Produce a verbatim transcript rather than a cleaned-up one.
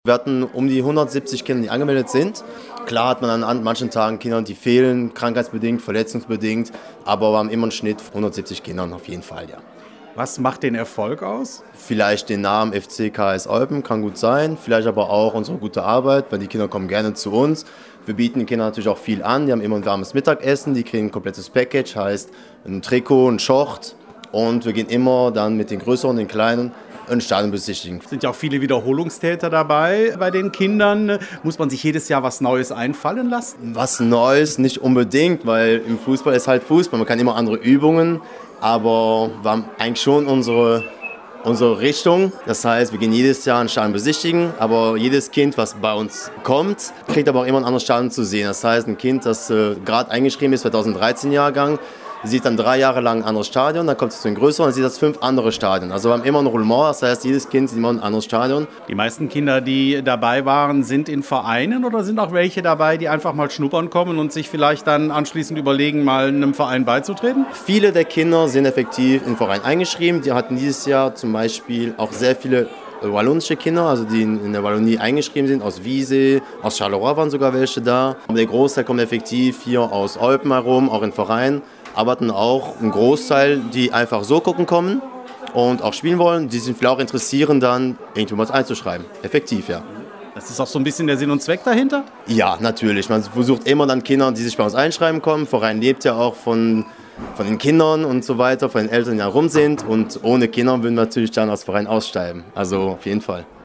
Wir hatten um die hundertsiebzig Kinder, die angemeldet sind. Klar hat man an manchen Tagen Kinder, die fehlen, krankheitsbedingt, verletzungsbedingt, aber wir haben immer einen Schnitt von hundertsiebzig Kindern auf jeden Fall, ja. Was macht den Erfolg aus? Vielleicht den Namen F C K S Olpen, kann gut sein. Vielleicht aber auch unsere gute Arbeit, weil die Kinder kommen gerne zu uns. Wir bieten den Kindern natürlich auch viel an. Die haben immer ein warmes Mittagessen, die kriegen ein komplettes Package, heißt ein Trikot, ein Short. Und wir gehen immer dann mit den Größeren und den Kleinen ein Stadion besichtigen. Es sind ja auch viele Wiederholungstäter dabei bei den Kindern. Muss man sich jedes Jahr was Neues einfallen lassen? Was Neues nicht unbedingt, weil im Fußball ist halt Fußball. Man kann immer andere Übungen, aber wir haben eigentlich schon unsere, unsere Richtung. Das heißt, wir gehen jedes Jahr ein Stadion besichtigen, aber jedes Kind, was bei uns kommt, kriegt aber auch immer ein anderes Stadion zu sehen. Das heißt, ein Kind, das äh, gerade eingeschrieben ist, zweitausenddreizehn Jahrgang, sieht dann drei Jahre lang ein anderes Stadion, dann kommt es zu den größeren und sieht das fünf andere Stadien. Also wir haben immer ein Roulement, das heißt, jedes Kind sieht immer ein anderes Stadion. Die meisten Kinder, die dabei waren, sind in Vereinen oder sind auch welche dabei, die einfach mal schnuppern kommen und sich vielleicht dann anschließend überlegen, mal einem Verein beizutreten? Viele der Kinder sind effektiv in den Verein eingeschrieben. Die hatten dieses Jahr zum Beispiel auch sehr viele wallonische Kinder, also die in der Wallonie eingeschrieben sind, aus Wiesee, aus Charleroi waren sogar welche da. Der Großteil kommt effektiv hier aus Olpen herum, auch in Vereinen. Aber dann auch ein Großteil, die einfach so gucken kommen und auch spielen wollen. Die sind vielleicht auch interessieren, dann irgendwo was einzuschreiben. Effektiv, ja. Das ist auch so ein bisschen der Sinn und Zweck dahinter? Ja, natürlich. Man versucht immer dann Kinder, die sich bei uns einschreiben kommen. Verein lebt ja auch von, von den Kindern und so weiter, von den Eltern, die herum sind. Und ohne Kinder würden wir natürlich dann als Verein aussteigen. Also auf jeden Fall.